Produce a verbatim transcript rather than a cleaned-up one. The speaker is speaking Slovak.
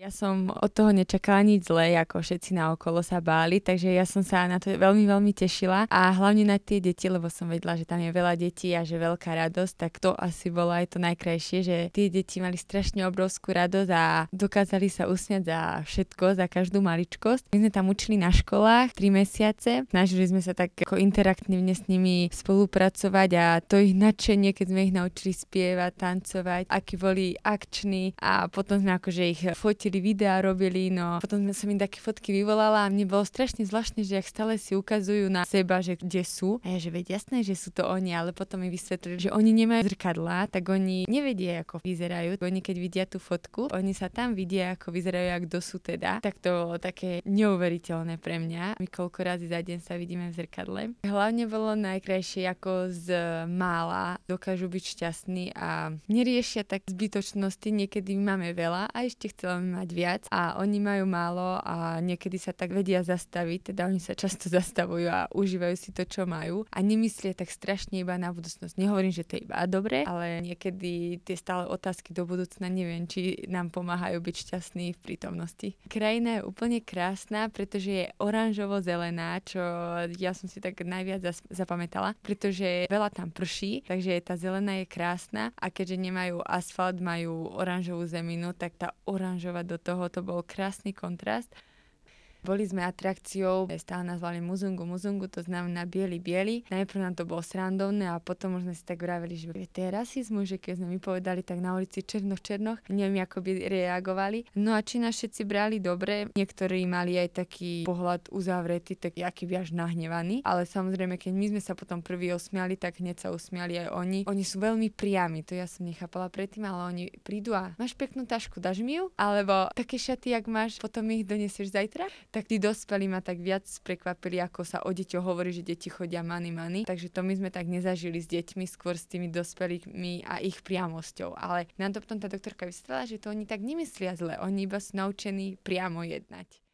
Ja som od toho nečakala nič zlé, ako všetci naokolo sa báli, takže ja som sa na to veľmi, veľmi tešila a hlavne na tie deti, lebo som vedela, že tam je veľa detí a že veľká radosť, tak to asi bolo aj to najkrajšie, že tie deti mali strašne obrovskú radosť a dokázali sa usmiať za všetko, za každú maličkosť. My sme tam učili na školách tri mesiace, snažili sme sa tak ako interaktívne s nimi spolupracovať a to ich nadšenie, keď sme ich naučili spievať, tancovať, akí boli akční a potom sme akože ich fotili, videá robili, no potom sme som im také fotky vyvolala a mne bolo strašne zvláštne, že ak stále si ukazujú na seba, že kde sú. A ja, že veď jasné, že sú to oni, ale potom mi vysvetlili, že oni nemajú zrkadlá, tak oni nevedia, ako vyzerajú. Oni keď vidia tú fotku, oni sa tam vidia, ako vyzerajú, a kto sú teda. Tak to bolo také neuveriteľné pre mňa. My koľko razy za deň sa vidíme v zrkadle. Hlavne bolo najkrajšie, ako z mála dokážu byť šťastní a neriešia tak zbytočnosti. Niekedy máme veľa a ešte chceme mať viac a oni majú málo a niekedy sa tak vedia zastaviť, teda oni sa často zastavujú a užívajú si to, čo majú a nemyslia tak strašne iba na budúcnosť. Nehovorím, že to je iba dobre, ale niekedy tie stále otázky do budúcna neviem, či nám pomáhajú byť šťastní v prítomnosti. Krajina je úplne krásna, pretože je oranžovo-zelená, čo ja som si tak najviac zas- zapamätala, pretože veľa tam prší, takže tá zelená je krásna a keďže nemajú asfalt, majú oranžovú zeminu, tak tá oranžová do toho, to bol krásny kontrast. Boli sme atrakciou, stále nazvali Muzungu Muzungu, to znamená biely biely. Najprv nám to bolo srandovné a potom už sme si tak vraveli, že to je rasizmus, že keď sme mi povedali tak na ulici černoch černoch, neviem, ako by reagovali. No a či nás všetci brali dobre, niektorí mali aj taký pohľad uzavretý, taký aký až nahnevaný, ale samozrejme, keď my sme sa potom prvý osmiali, tak hneď sa usmiali aj oni. Oni sú veľmi priami, to ja som nechápala predtým, ale oni prídu a máš peknú tašku, dáš mi ju? Alebo také šaty, jak máš, potom ich donesieš zajtra? Tak tí dospelí ma tak viac prekvapili, ako sa o deťoch hovorí, že deti chodia mani mani. Takže to my sme tak nezažili s deťmi, skôr s tými dospelými a ich priamosťou. Ale nám to potom tá doktorka vysvetlila, že to oni tak nemyslia zle, oni iba sú naučení priamo jednať.